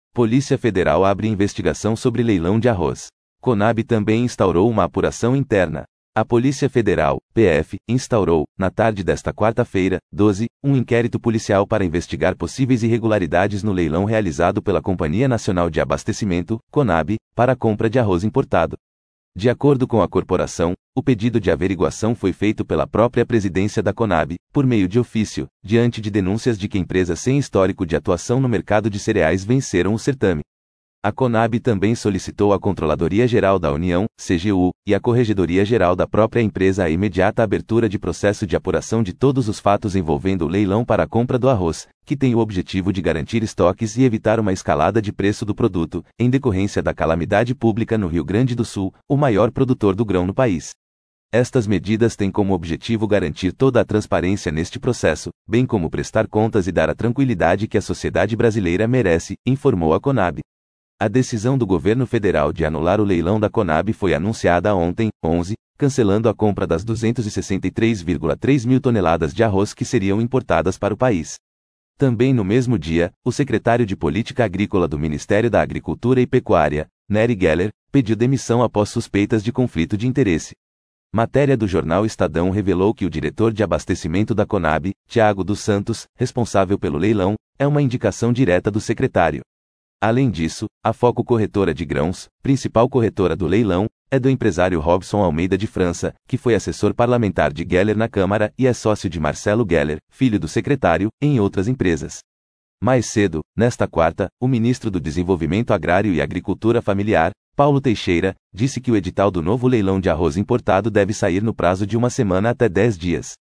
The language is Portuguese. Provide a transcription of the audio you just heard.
Polícia Federal abre investigação sobre leilão de arroz. Conab também instaurou uma apuração interna. A Polícia Federal, PF, instaurou, na tarde desta quarta-feira, 12, um inquérito policial para investigar possíveis irregularidades no leilão realizado pela Companhia Nacional de Abastecimento, Conab, para a compra de arroz importado. De acordo com a corporação, o pedido de averiguação foi feito pela própria presidência da Conab, por meio de ofício, diante de denúncias de que empresas sem histórico de atuação no mercado de cereais venceram o certame. A Conab também solicitou à Controladoria Geral da União, CGU, e à Corregedoria Geral da própria empresa a imediata abertura de processo de apuração de todos os fatos envolvendo o leilão para a compra do arroz, que tem o objetivo de garantir estoques e evitar uma escalada de preço do produto, em decorrência da calamidade pública no Rio Grande do Sul, o maior produtor do grão no país. Estas medidas têm como objetivo garantir toda a transparência neste processo, bem como prestar contas e dar a tranquilidade que a sociedade brasileira merece, informou a Conab. A decisão do governo federal de anular o leilão da Conab foi anunciada ontem, 11, cancelando a compra das 263,3 mil toneladas de arroz que seriam importadas para o país. Também no mesmo dia, o secretário de Política Agrícola do Ministério da Agricultura e Pecuária, Nery Geller, pediu demissão após suspeitas de conflito de interesse. Matéria do jornal Estadão revelou que o diretor de abastecimento da Conab, Thiago dos Santos, responsável pelo leilão, é uma indicação direta do secretário. Além disso, a Foco Corretora de Grãos, principal corretora do leilão, é do empresário Robson Almeida de França, que foi assessor parlamentar de Geller na Câmara e é sócio de Marcelo Geller, filho do secretário, em outras empresas. Mais cedo, nesta quarta, o ministro do Desenvolvimento Agrário e Agricultura Familiar, Paulo Teixeira, disse que o edital do novo leilão de arroz importado deve sair no prazo de uma semana até 10 dias.